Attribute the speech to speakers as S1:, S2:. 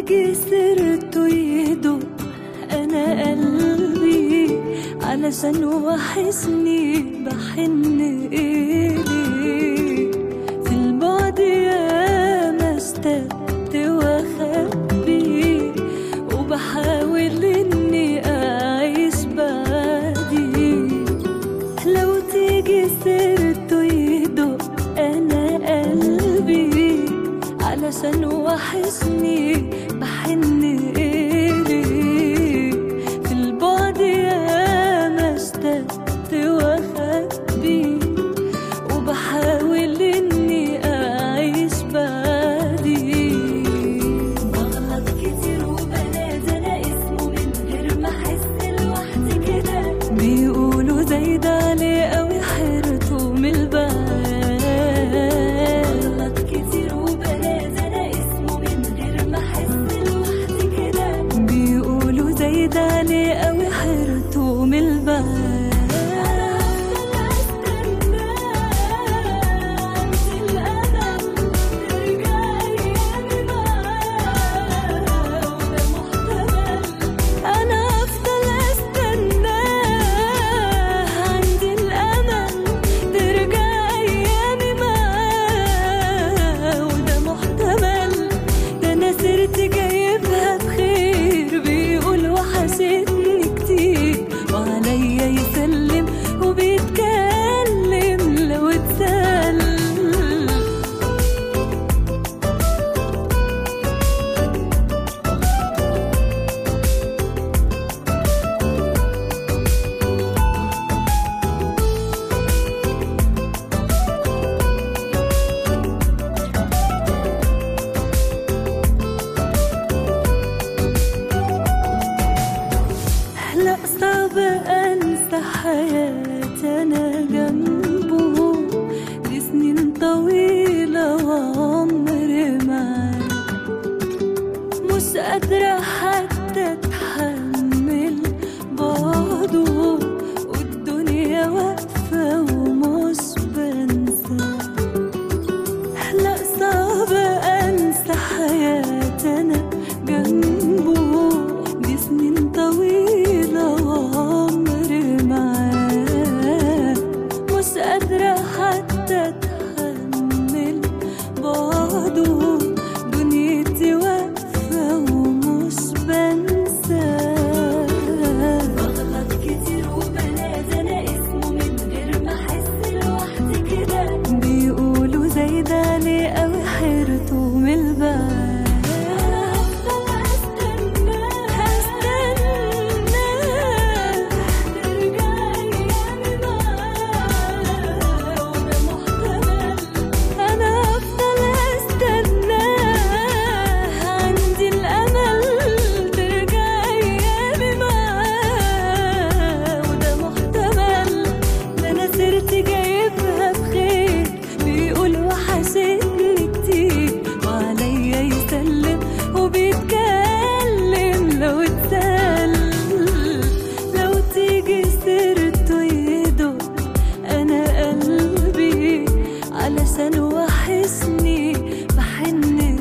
S1: تيجي سيرته يدق انا قلبي علشان وحشني بحن إليه. في البعد ياما اشتقت واخبي وبحاول اني اعيش بعدي. لو تيجي سيرته يدق انا قلبي علشان وحشني بحن إليه. في البعد ياما اشتقت واخبي وبحاول اني اعيش بعدي. بغلط كتير وبنادى انا اسمه من غير ما احس لوحدي كده. بيقولوا زايد عليه قوي حيرته من البعاد. بغلط كتير وبنادى انا اسمه من غير ما احس لوحدي كده. بيقولوا زايد عليه قوي حيرته من البعاد. لا صعب أنسى حياتي أنا جنبه. دي سنين طويلة وعمري معاه. مش قادرة حتى أتحمل بعده والدنيا واقفة ومش بنساه. لا صعب أنسى حياتي أنا جنبه. دي سنين طويلة وعمري معاه. مش قادرة حتى أتحمل بعده. دنيتي واقفة ومش بنساه. بغلط كتير وبنادى أنا اسمه من غير ما أحس لوحدي كده. بيقولوا زايد عليه قوي حيرته من البعاد. علشان وحشني بحن